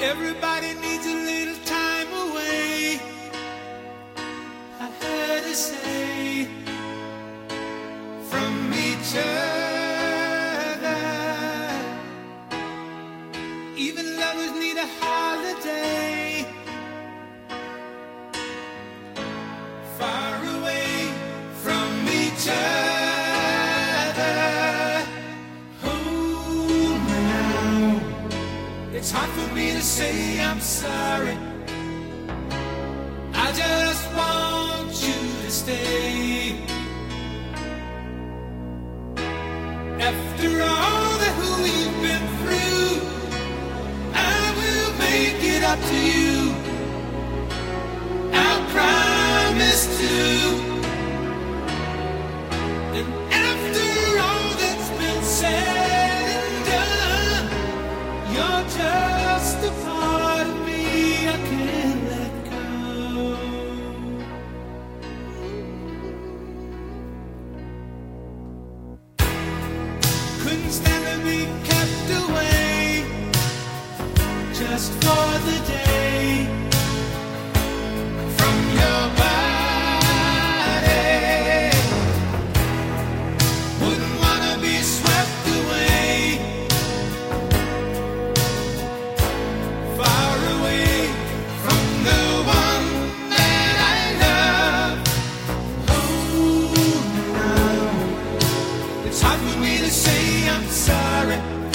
Everybody needs a little time away. I heard her say from each other. Even lovers need a holiday. Far away from each other. Oh, now it's hard for me to say I'm sorry. I just want you to stay. After all that we've been through, I will make it up to you. I promise to. And after all that's been said and done, you're just a part of me I can't let go. Couldn't stand to be kept away just for the day from your body. Wouldn't wanna be swept away, far away from the one that I love. Oh, now it's hard for me to say I'm sorry.